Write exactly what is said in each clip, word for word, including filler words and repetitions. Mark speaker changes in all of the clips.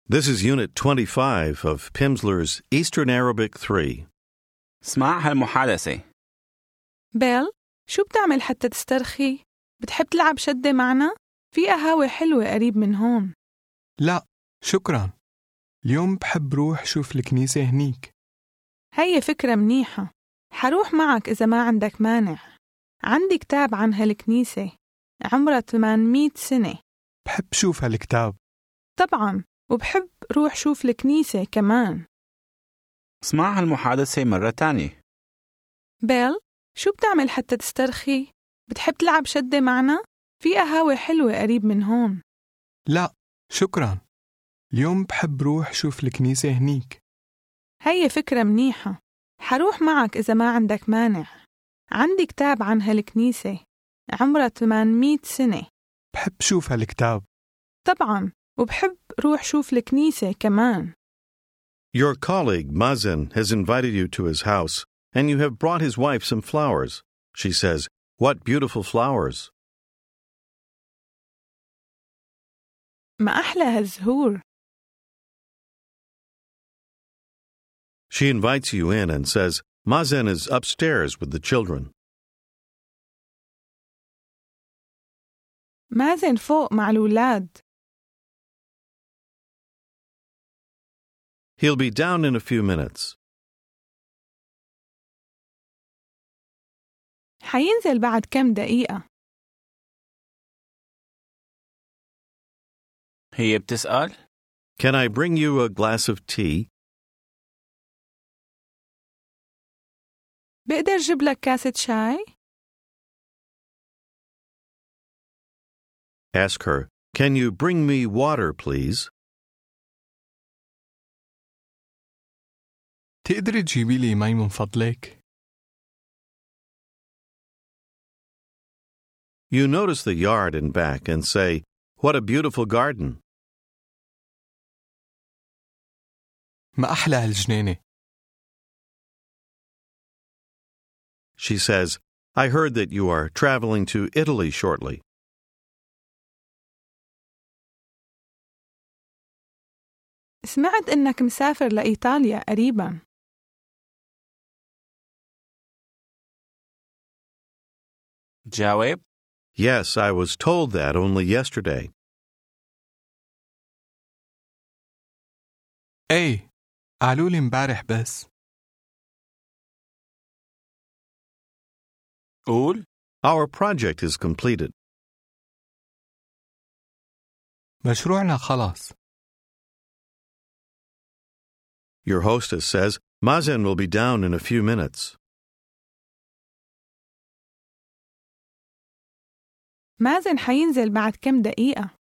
Speaker 1: This is Unit twenty-five of Pimsleur's Eastern Arabic three.
Speaker 2: اسمع هالمحادثة.
Speaker 3: بيل، شو بتعمل حتى تسترخي؟ بتحب تلعب شدة معنا؟ في قهاوي حلوة قريب من هون.
Speaker 4: لا، شكراً. اليوم بحب روح شوف الكنيسة هنيك.
Speaker 3: هي فكرة منيحة. حروح معك إذا ما عندك مانع. عندي كتاب عن هالكنيسة عمرها ثمانمية سنة.
Speaker 4: بحب شوف هالكتاب.
Speaker 3: طبعاً، وبحب روح شوف الكنيسة كمان.
Speaker 2: اسمع هالمحادثة مرة تانية.
Speaker 3: بيل، شو بتعمل حتى تسترخي؟ بتحب تلعب شدة معنا؟ في قهاوي حلوة قريب من هون.
Speaker 4: لا، شكراً. اليوم بحب روح شوف الكنيسة هنيك.
Speaker 3: هي فكرة منيحة. حروح معك إذا ما عندك مانع. عندي كتاب عن هالكنيسة عمرها ثمانمية سنة.
Speaker 4: بحب شوف هالكتاب.
Speaker 3: طبعاً، وبحب روح شوف الكنيسة كمان.
Speaker 1: Your colleague, Mazen, has invited you to his house, and you have brought his wife some flowers. She says, "What beautiful flowers."
Speaker 3: ما أحلى هالزهور.
Speaker 1: She invites you in and says, Mazen is upstairs with the children.
Speaker 3: مازن فوق مع الولاد.
Speaker 1: He'll be down in a few minutes.
Speaker 3: حينزل بعد كم دقيقة.
Speaker 2: هي بتسأل.
Speaker 1: Can I bring you a glass of tea?
Speaker 3: بقدر جيب لك كاسة شاي؟
Speaker 1: Ask her, Can you bring me water, please?
Speaker 4: تقدري تجيبي لي مي من فضلك؟
Speaker 1: You notice the yard and back and say, What a beautiful garden.
Speaker 4: ما أحلى هالجنينة.
Speaker 1: She says, I heard that you are traveling to Italy shortly.
Speaker 3: سمعت إنك مسافر لإيطاليا قريباً.
Speaker 2: جاوب.
Speaker 1: Yes, I was told that only yesterday.
Speaker 4: ايه، قالوا لي امبارح بس.
Speaker 2: قول.
Speaker 1: Our project is completed.
Speaker 4: مشروعنا خلص.
Speaker 1: Your hostess says, Mazen will be down in a few minutes.
Speaker 3: مازن حينزل بعد كم دقيقة.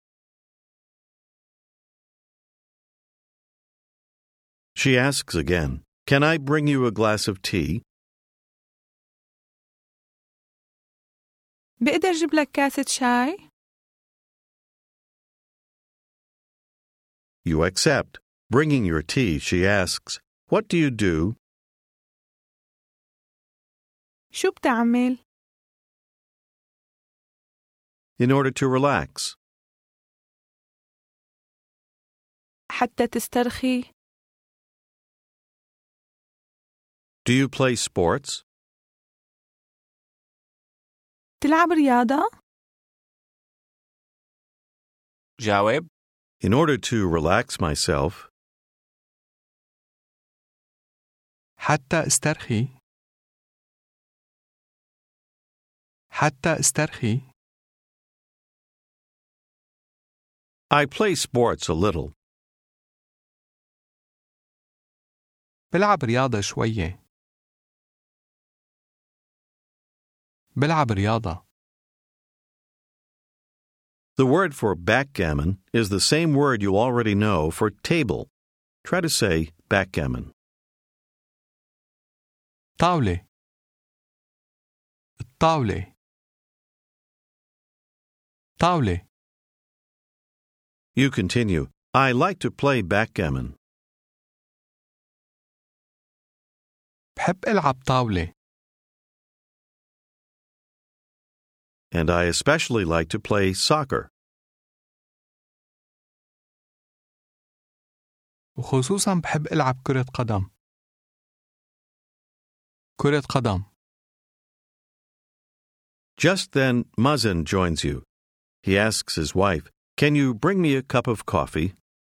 Speaker 1: She asks again, Can I bring you a glass of tea?
Speaker 3: بقدر جيب لك كاسة شاي؟
Speaker 1: You accept. Bringing your tea, she asks, What do you do?
Speaker 3: شو بتعمل؟
Speaker 1: In order to relax.
Speaker 3: حتى تسترخي.
Speaker 1: Do you play sports?
Speaker 3: تلعب رياضة؟
Speaker 2: جاوب.
Speaker 1: In order to relax myself.
Speaker 4: حتى استرخي. حتى استرخي.
Speaker 1: I play sports a little.
Speaker 4: بلعب رياضة شوية. بلعب رياضة.
Speaker 1: The word for backgammon is the same word you already know for table. Try to say backgammon.
Speaker 4: طاولة. الطاولة. طاولة.
Speaker 1: You continue, I like to play backgammon.
Speaker 4: بحب ألعب طاولة.
Speaker 1: And I especially like to play soccer.
Speaker 4: وخصوصاً بحب ألعب كرة قدم. كرة قدم.
Speaker 1: Just then, Mazen joins you. He asks his wife, "Can you bring me a cup of coffee?"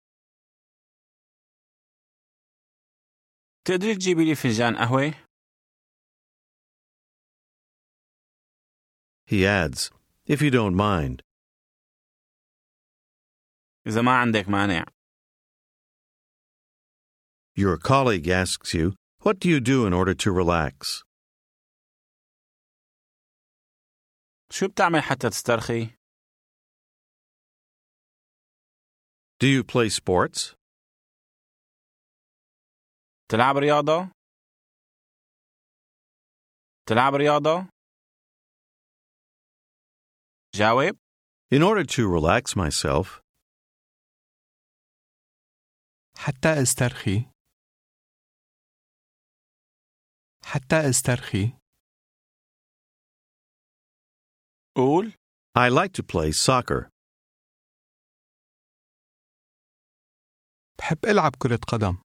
Speaker 2: تقدري تجيبي لي فنجان قهوة؟
Speaker 1: He adds, "If you don't mind."
Speaker 2: إذا ما عندك مانع.
Speaker 1: Your colleague asks you, "What do you do in order to relax?"
Speaker 2: شو بتعمل حتى تسترخي؟
Speaker 1: Do you play sports?
Speaker 2: تلعب رياضة؟ تلعب رياضة؟ جاوب.
Speaker 1: In order to relax myself,
Speaker 4: حتى أسترخي. حتى أسترخي.
Speaker 2: قول.
Speaker 1: I like to play soccer.
Speaker 4: بحب ألعب كرة قدم.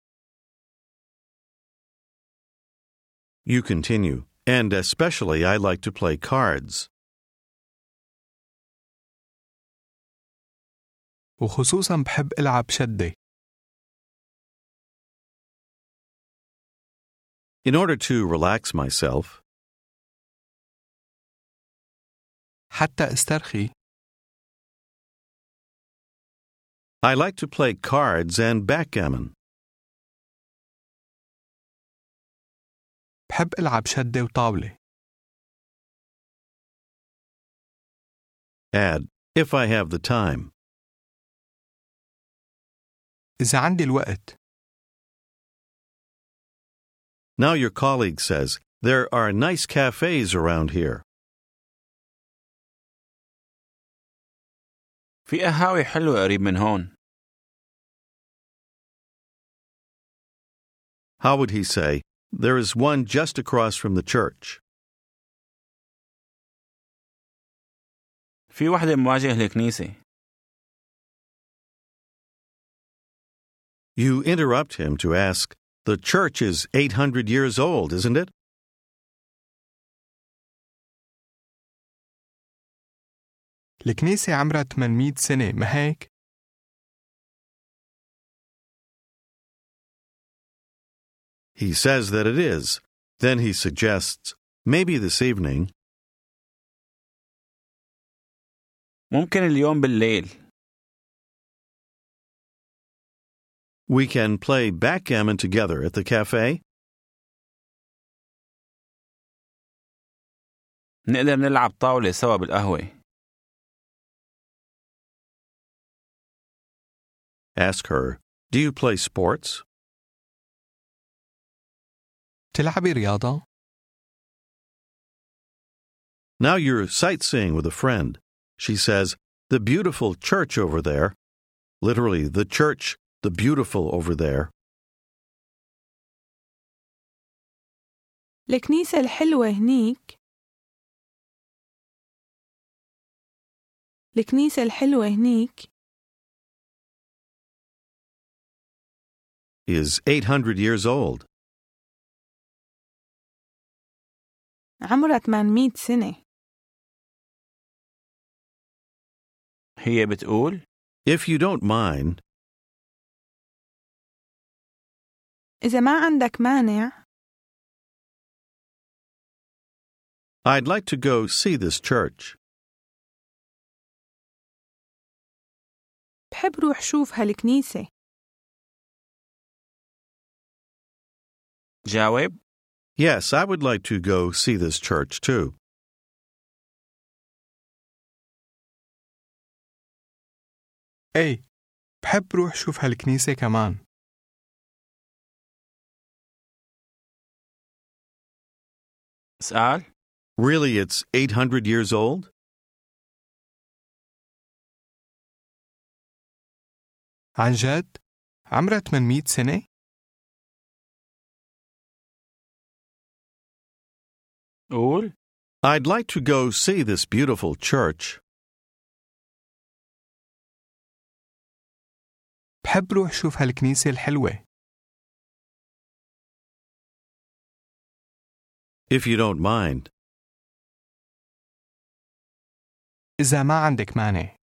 Speaker 1: You continue, and especially I like to play cards.
Speaker 4: وخصوصاً بحب ألعب شدة.
Speaker 1: In order to relax myself,
Speaker 4: حتى أسترخي.
Speaker 1: I like to play cards and backgammon.
Speaker 4: بحب ألعب شدة وطاولة.
Speaker 1: Add, if I have the time.
Speaker 4: إذا عندي الوقت.
Speaker 1: Now your colleague says, "There are nice cafes around here."
Speaker 2: في قهاوي حلوة قريب من هون.
Speaker 1: How would he say, "There is one just across from the church"?
Speaker 2: في وحدة مواجهة الكنيسة.
Speaker 1: You interrupt him to ask, "The church is eight hundred years old, isn't it?"
Speaker 4: الكنيسة عمرها ثمانمئة سنة، ما هيك؟
Speaker 1: He says that it is. Then he suggests, "Maybe this evening."
Speaker 2: ممكن اليوم بالليل.
Speaker 1: We can play backgammon together at the cafe.
Speaker 2: نقدر نلعب طاولة سوا بالقهوة.
Speaker 1: Ask her, "Do you play sports?"
Speaker 4: تلعبي رياضة؟
Speaker 1: Now you're sightseeing with a friend. She says, "The beautiful church over there." Literally, the church, the beautiful over there.
Speaker 3: الكنيسة الحلوة هنيك. الكنيسة الحلوة هنيك.
Speaker 1: Is eight hundred years old.
Speaker 3: عمرها ثمانمئة سنة.
Speaker 2: هي بتقول.
Speaker 1: If you don't mind.
Speaker 3: إذا ما عندك مانع.
Speaker 1: I'd like to go see this church.
Speaker 3: بحب روح شوف هالكنيسة.
Speaker 2: جاوب.
Speaker 1: Yes, I would like to go see this church too.
Speaker 4: أي، بحب روح شوف هالكنيسة كمان.
Speaker 2: اسأل.
Speaker 1: Really, it's eight hundred years old?
Speaker 4: عن جد؟ عمرها ثمانمئة سنة؟
Speaker 2: قول.
Speaker 1: I'd like to go see this beautiful church.
Speaker 4: بحب روح شوف هالكنيسة الحلوة.
Speaker 1: If you don't mind.
Speaker 4: إذا ما عندك مانع.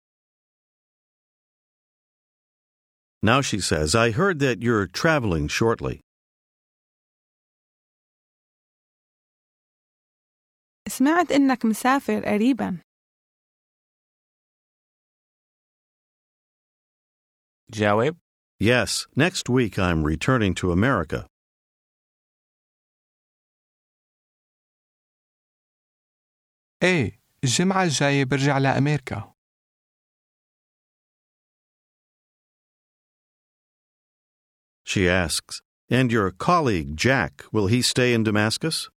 Speaker 1: Now she says, I heard that you're traveling shortly.
Speaker 3: سمعت إنك مسافر قريباً.
Speaker 2: جاوب.
Speaker 1: Yes, next week I'm returning to America.
Speaker 4: إيه، الجمعة الجاية برجع لأمريكا.
Speaker 1: She asks, and your colleague Jack, will he stay in Damascus?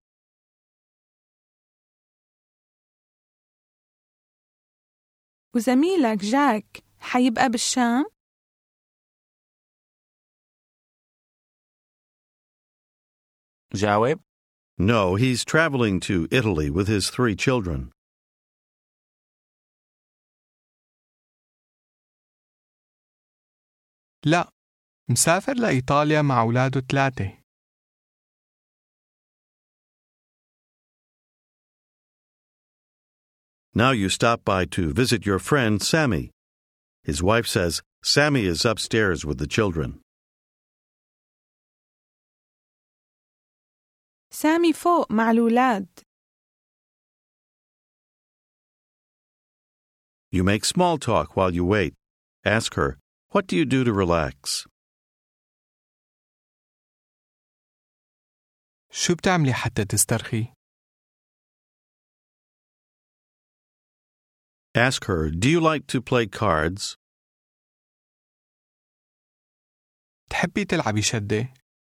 Speaker 3: وزميلك جاك حيبقى بالشام؟
Speaker 2: جاوب.
Speaker 1: No, he's traveling to Italy with his three children.
Speaker 4: لا، مسافر لإيطاليا مع أولاده ثلاثة.
Speaker 1: Now you stop by to visit your friend Sammy. His wife says Sammy is upstairs with the children.
Speaker 3: سامي فوق مع الولاد.
Speaker 1: You make small talk while you wait. Ask her, what do you do to relax?
Speaker 4: شو بتعملي حتى تسترخي؟
Speaker 1: Ask her, do you like to play cards?
Speaker 4: تحبي تلعبي شدة؟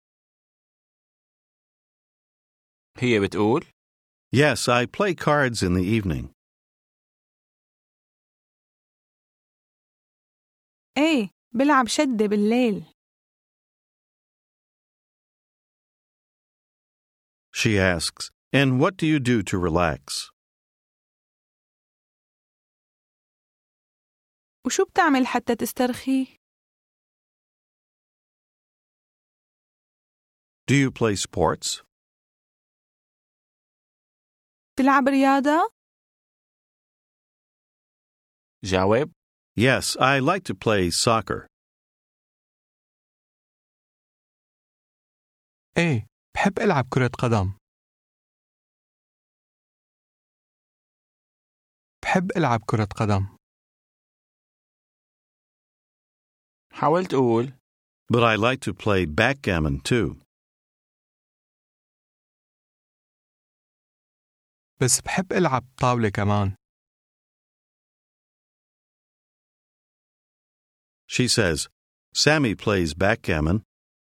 Speaker 2: هي بتقول.
Speaker 1: Yes, I play cards in the evening.
Speaker 3: إيه، بلعب شدة بالليل.
Speaker 1: She asks, and what do you do to relax?
Speaker 3: وشو بتعمل حتى تسترخي؟
Speaker 1: Do you play sports?
Speaker 3: تلعب رياضة؟
Speaker 2: جاوب.
Speaker 1: Yes, I like to play soccer.
Speaker 4: إيه، بحب ألعب كرة قدم. بحب ألعب كرة قدم.
Speaker 2: حاولت أقول.
Speaker 1: But I like to play backgammon too.
Speaker 4: بس بحب ألعب طاولة كمان.
Speaker 1: She says, Sammy plays backgammon.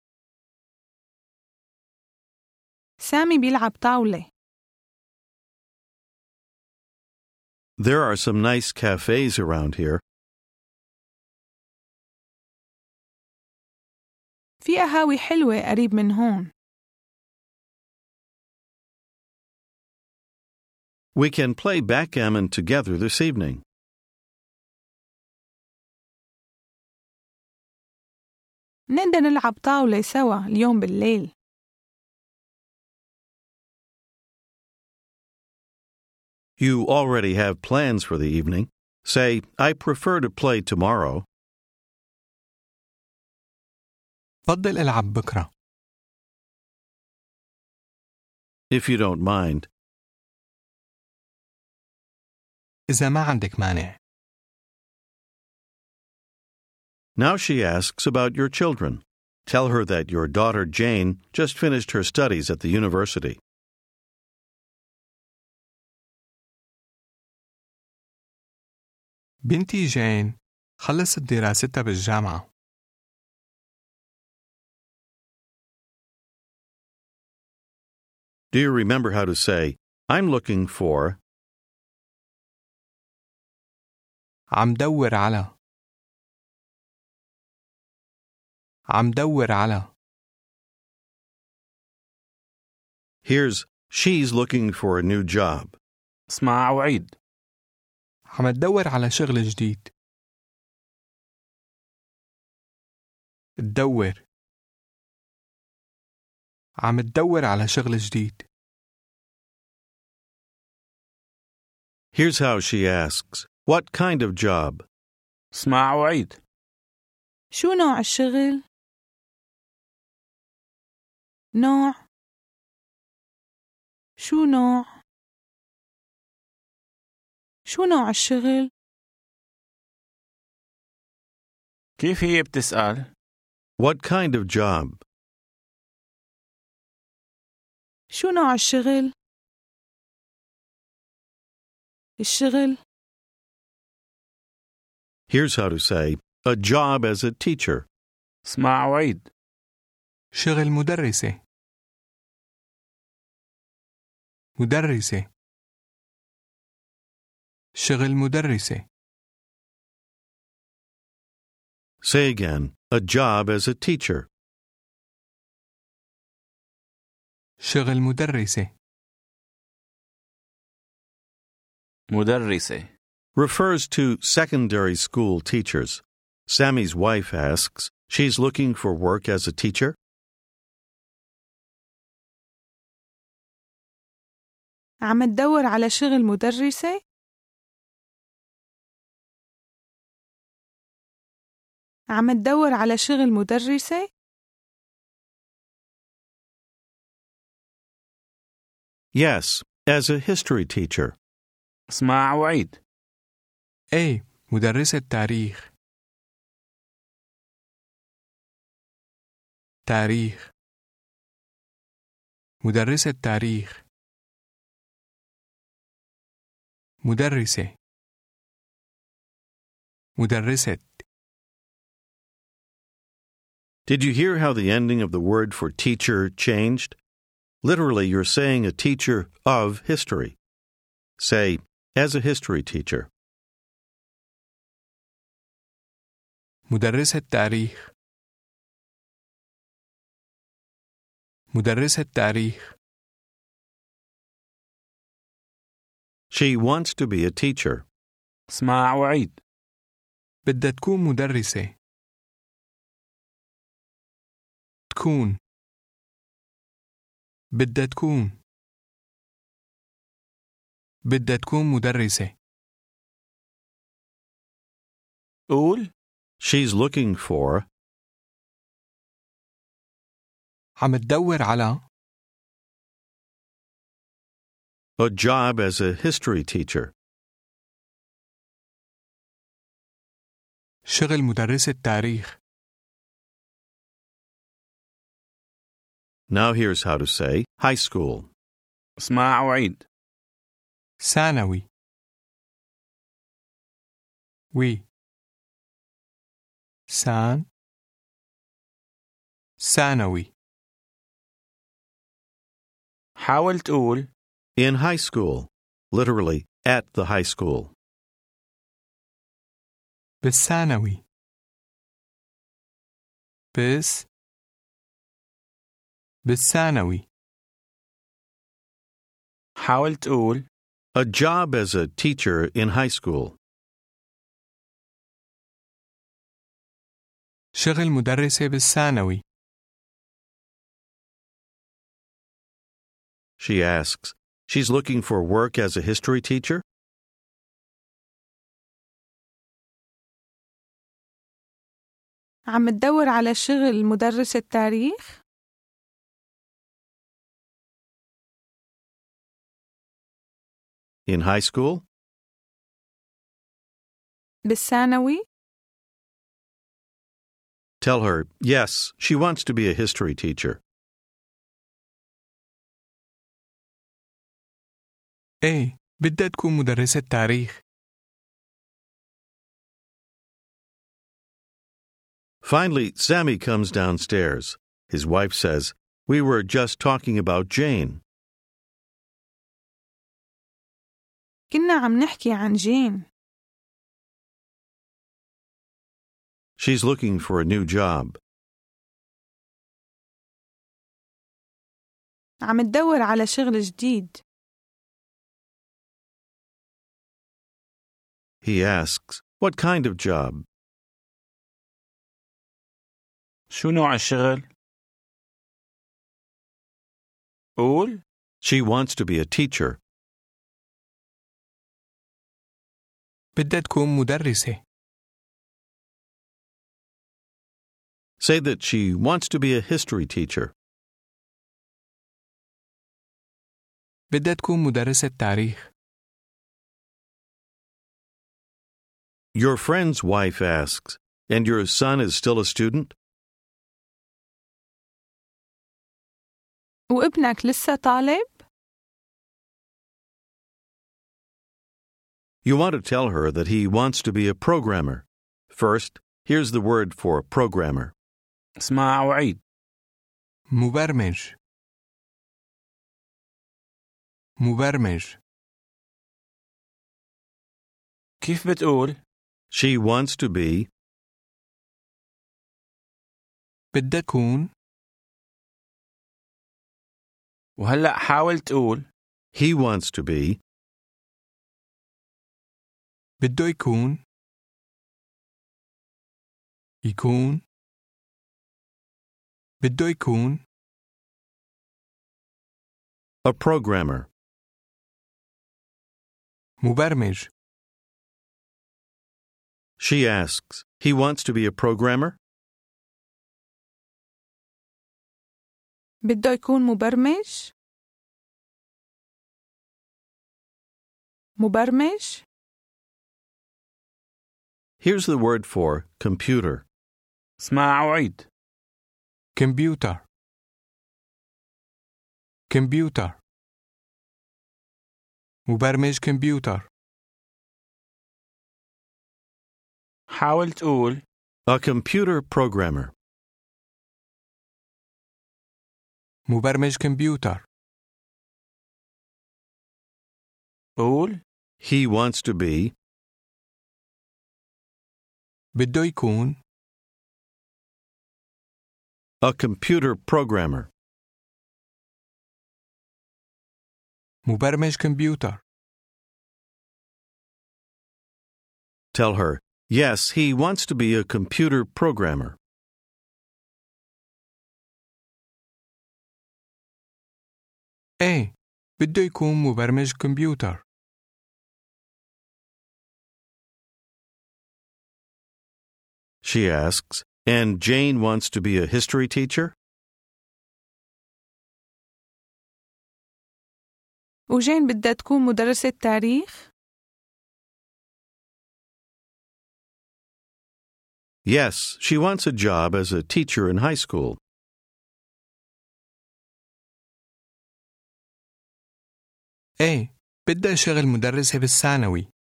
Speaker 3: سامي بيلعب طاولة.
Speaker 1: There are some nice cafes around here.
Speaker 3: في قهاوي حلوة قريب من هون.
Speaker 1: We can play backgammon together this evening.
Speaker 3: نقدر نلعب طاولة سوا اليوم بالليل.
Speaker 1: You already have plans for the evening. Say, I prefer to play tomorrow.
Speaker 4: بفضل ألعب بكرة.
Speaker 1: If you don't mind.
Speaker 4: إذا ما عندك مانع.
Speaker 1: Now she asks about your children. Tell her that your daughter Jane just finished her studies at the university.
Speaker 4: بنتي جين خلصت دراستها بالجامعة.
Speaker 1: Do you remember how to say, I'm looking for?
Speaker 4: عم دور على. عم دور على.
Speaker 1: Here's, she's looking for a new job.
Speaker 2: اسمع وعيد.
Speaker 4: عم تدور على شغل جديد. تدور. عم تدور على شغل جديد.
Speaker 1: Here's how she asks, what kind of job?
Speaker 2: اسمع وعيد.
Speaker 3: شو نوع الشغل؟ نوع. شو نوع؟ شو نوع الشغل؟
Speaker 2: كيف هي بتسأل؟
Speaker 1: What kind of job?
Speaker 3: شو نوع الشغل؟ الشغل.
Speaker 1: Here's how to say, a job as a teacher.
Speaker 2: اسمع وعيد.
Speaker 4: شغل مدرسة. مدرسة. شغل مدرسة.
Speaker 1: Say again, a job as a teacher.
Speaker 4: شغل مدرسة.
Speaker 2: مدرسة.
Speaker 1: Refers to secondary school teachers. Sammy's wife asks, she's looking for work as a teacher?
Speaker 3: عم تدور على شغل مدرسة؟ عم تدور على شغل مدرسة؟
Speaker 1: Yes, as a history teacher.
Speaker 2: اسمع وعيد.
Speaker 4: ايه مدرسة تاريخ. تاريخ. مدرسة تاريخ. مدرسة. مدرسة.
Speaker 1: Did you hear how the ending of the word for teacher changed? Literally, you're saying a teacher of history. Say, as a history teacher.
Speaker 4: مدرسة تاريخ. مدرسة تاريخ.
Speaker 1: She wants to be a teacher.
Speaker 2: اسمع وعيد.
Speaker 4: بدها تكون مدرسة. تكون. بدها تكون. بدها تكون مدرسة.
Speaker 2: قول.
Speaker 1: She's looking for.
Speaker 4: عم تدور على.
Speaker 1: A job as a history teacher.
Speaker 4: شغل مدرسة تاريخ.
Speaker 1: Now here's how to say high school.
Speaker 2: اسمع وعيد.
Speaker 4: ثانوي. وي. سان. ثانوي.
Speaker 2: حاول تقول.
Speaker 1: In high school. Literally, at the high school.
Speaker 4: بالثانوي. بس. بالثانوي.
Speaker 2: حاول تقول.
Speaker 1: A job as a teacher in high school.
Speaker 4: شغل مدرسة بالثانوي.
Speaker 1: She asks, she's looking for work as a history teacher?
Speaker 3: عم تدور على شغل مدرس التاريخ؟
Speaker 1: In high school?
Speaker 3: بالثانوي؟
Speaker 1: Tell her, yes, she wants to be a history teacher.
Speaker 4: ايه بدها تكون مدرسة تاريخ.
Speaker 1: Finally, Sammy comes downstairs. His wife says, we were just talking about Jane.
Speaker 3: كنا عم نحكي عن جين.
Speaker 1: She's looking for a new job.
Speaker 3: عم تدور على شغل جديد.
Speaker 1: He asks, what kind of job?
Speaker 2: شو نوع الشغل؟ قول.
Speaker 1: She wants to be a teacher.
Speaker 4: بدها تكون مدرسة.
Speaker 1: Say that she wants to be a history teacher.
Speaker 4: بدها تكون مدرسة تاريخ.
Speaker 1: Your friend's wife asks, and your son is still a student?
Speaker 3: وابنك لسه طالب؟
Speaker 1: You want to tell her that he wants to be a programmer. First, here's the word for programmer.
Speaker 2: اسمع وعيد.
Speaker 4: مبرمج. مبرمج.
Speaker 2: كيف بتقول؟
Speaker 1: She wants to be.
Speaker 4: بدها تكون.
Speaker 2: وهلأ حاول تقول.
Speaker 1: He wants to be.
Speaker 4: بده يكون. يكون. بده يكون.
Speaker 1: A programmer.
Speaker 4: مبرمج.
Speaker 1: She asks, he wants to be a programmer?
Speaker 3: بده يكون مبرمج؟ مبرمج؟
Speaker 1: Here's the word for computer.
Speaker 2: اسمع وعيد.
Speaker 4: كمبيوتر. كمبيوتر. مبرمج كمبيوتر.
Speaker 2: حاول تقول.
Speaker 1: A computer programmer.
Speaker 4: مبرمج كمبيوتر.
Speaker 2: قول.
Speaker 1: He wants to be.
Speaker 4: بده يكون.
Speaker 1: A computer programmer.
Speaker 4: مبرمج كمبيوتر.
Speaker 1: Tell her, yes, he wants to be a computer programmer.
Speaker 4: ايه بده يكون مبرمج كمبيوتر.
Speaker 1: She asks, and Jane wants to be a history teacher?
Speaker 3: وجين بدها تكون مدرسة تاريخ؟
Speaker 1: Yes, she wants a job as a teacher in high school.
Speaker 4: ايه بدها شغل مدرسة بالثانوي.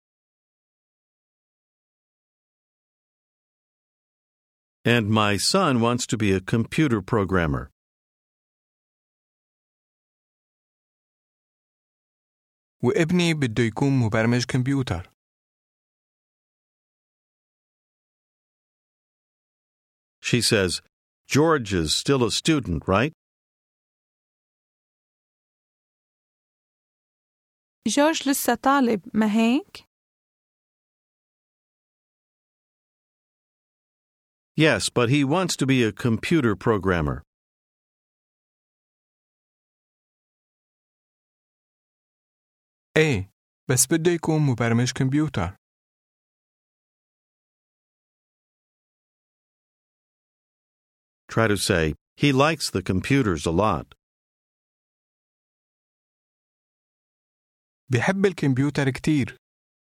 Speaker 1: And my son wants to be a computer programmer.
Speaker 4: وابني بده يكون مبرمج كمبيوتر.
Speaker 1: She says, George is still a student, right?
Speaker 3: جورج لسه طالب، ما هيك؟
Speaker 1: Yes, but he wants to be a computer programmer.
Speaker 4: ايه بس بده يكون مبرمج كمبيوتر.
Speaker 1: Try to say, he likes the computers a lot.
Speaker 4: بحب الكمبيوتر كتير.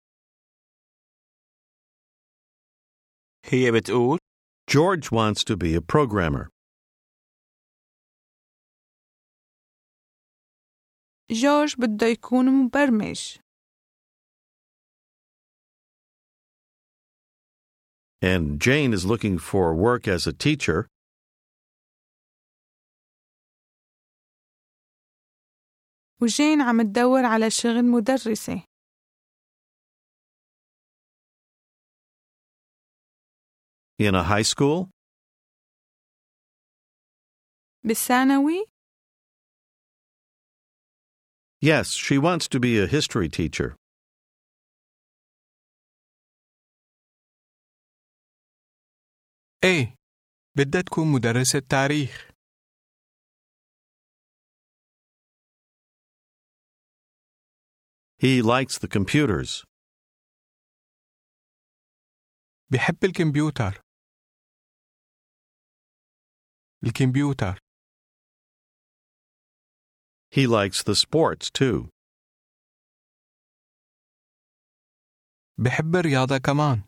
Speaker 2: هي بتقول.
Speaker 1: George wants to be a programmer.
Speaker 3: جورج بده يكون مبرمج.
Speaker 1: And Jane is looking for work as a teacher.
Speaker 3: وجين عم تدور على شغل مدرسة.
Speaker 1: In a high school?
Speaker 3: بالثانوي؟
Speaker 1: Yes, she wants to be a history teacher.
Speaker 4: ايه بدها تكون مدرسة تاريخ.
Speaker 1: He likes the computers.
Speaker 4: بحب الكمبيوتر. الكمبيوتر.
Speaker 1: He likes the sports too.
Speaker 4: بحب الرياضة كمان.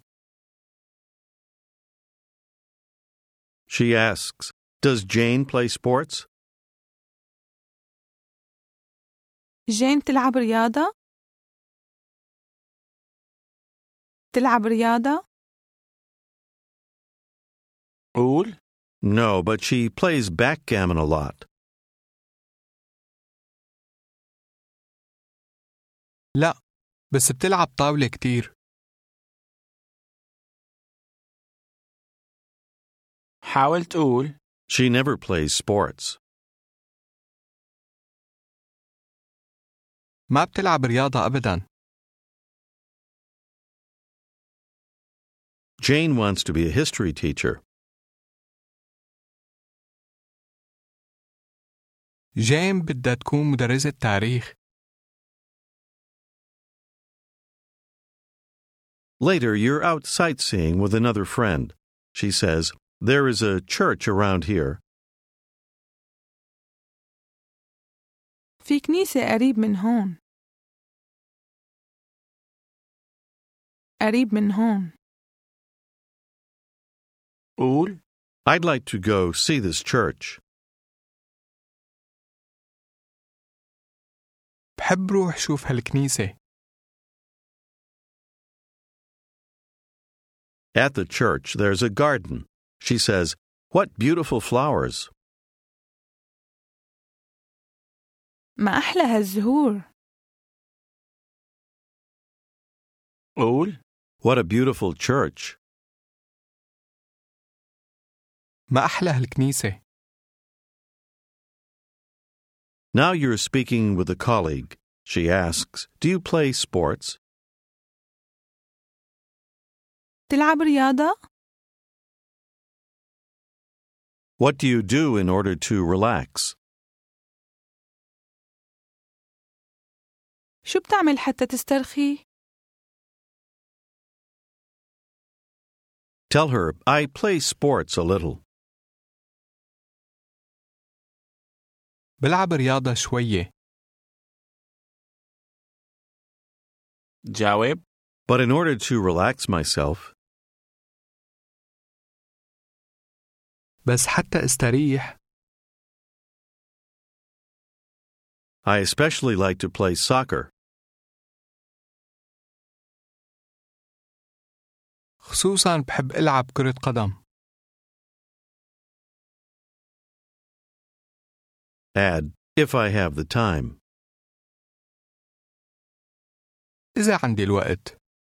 Speaker 1: She asks, "Does Jane play sports?"
Speaker 3: جين تلعب رياضة؟ تلعب رياضة؟
Speaker 2: قول
Speaker 1: No, but she plays backgammon a lot.
Speaker 4: لا، بس بتلعب طاولة كتير.
Speaker 2: حاول تقول
Speaker 1: She never plays sports.
Speaker 4: ما بتلعب رياضة أبداً.
Speaker 1: Jane wants to be a history teacher.
Speaker 4: جين بدها تكون مدرسة تاريخ.
Speaker 1: Later, you're out sightseeing with another friend. She says, "There is a church around here."
Speaker 3: في كنيسة قريب من هون. قريب من هون.
Speaker 2: قول
Speaker 1: I'd like to go see this church.
Speaker 4: بحب روح شوف هالكنيسة.
Speaker 1: At the church, there's a garden. She says, "What beautiful flowers."
Speaker 3: ما أحلى هالزهور.
Speaker 2: قول
Speaker 1: What a beautiful church.
Speaker 4: ما أحلى هالكنيسة.
Speaker 1: Now you're speaking with a colleague. She asks, "Do you play sports?"
Speaker 3: تلعب رياضة؟
Speaker 1: What do you do in order to relax?
Speaker 3: شو بتعمل حتى تسترخي؟
Speaker 1: Tell her, "I play sports a little."
Speaker 4: بلعب رياضة شوية.
Speaker 2: جاوب
Speaker 1: But in order to relax myself,
Speaker 4: بس حتى استريح.
Speaker 1: I especially like to play soccer.
Speaker 4: خصوصاً بحب ألعب كرة قدم.
Speaker 1: Add, "if I have the time."
Speaker 4: إذا عندي الوقت.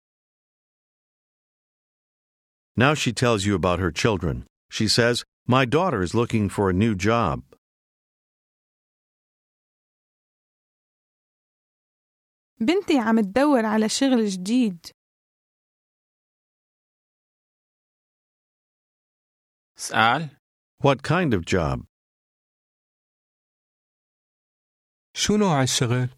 Speaker 1: Now she tells you about her children. She says, "My daughter is looking for a new job."
Speaker 3: بنتي عم تدور على شغل جديد.
Speaker 2: اسأل
Speaker 1: What kind of job?
Speaker 4: شو نوع الشغل؟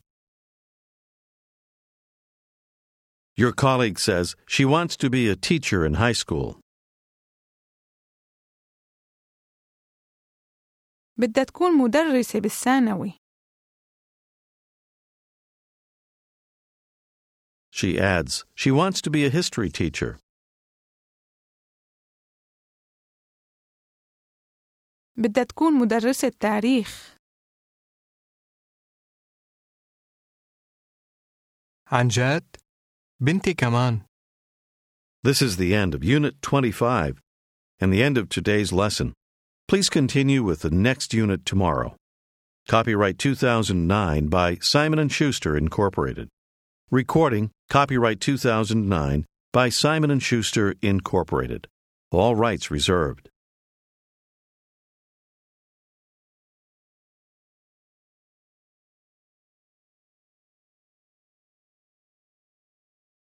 Speaker 1: Your colleague says she wants to be a teacher in high school.
Speaker 3: بدها تكون مدرسة بالثانوي.
Speaker 1: She adds, she wants to be a history teacher.
Speaker 3: بدها تكون مدرسة تاريخ.
Speaker 4: عن جد؟ بنتي كمان.
Speaker 1: This is the end of Unit twenty-five and the end of today's lesson. Please continue with the next unit tomorrow. Copyright two thousand nine by Simon and Schuster, Incorporated. Recording, copyright two thousand nine by Simon and Schuster, Incorporated. All rights reserved.